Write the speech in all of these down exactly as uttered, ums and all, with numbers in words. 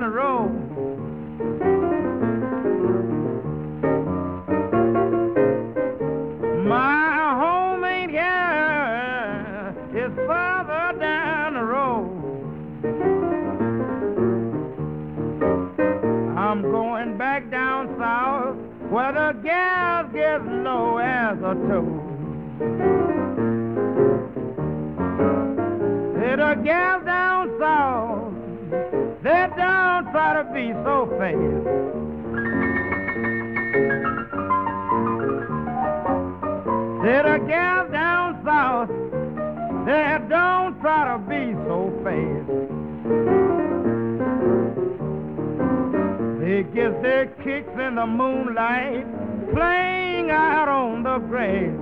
the road. My home ain't here, it's further down the road. I'm going back down south where the gals get low as a toad. The gals down south, they don't try to be so fast. The gals down south, they don't try to be so fast. They get their kicks in the moonlight, playing out on the grass.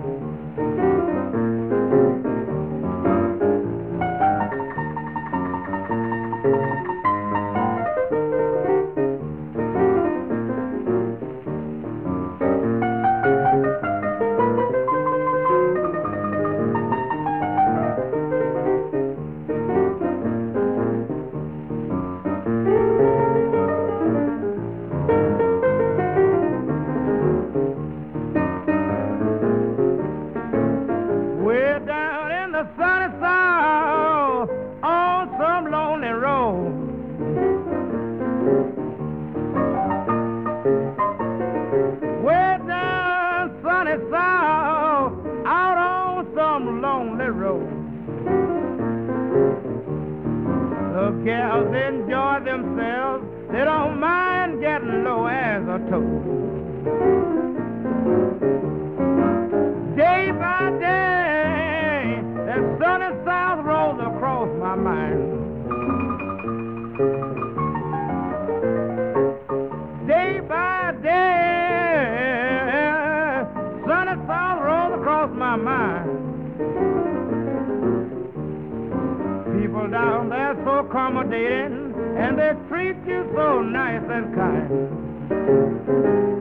Sunny South on some lonely road. Way down sunny South out on some lonely road. The gals enjoy themselves, they don't mind getting low as a toad. Day by day that sunny South rolls across my mind. Day by day, sunny South rolls across my mind. People down there so accommodating, and they treat you so nice and kind.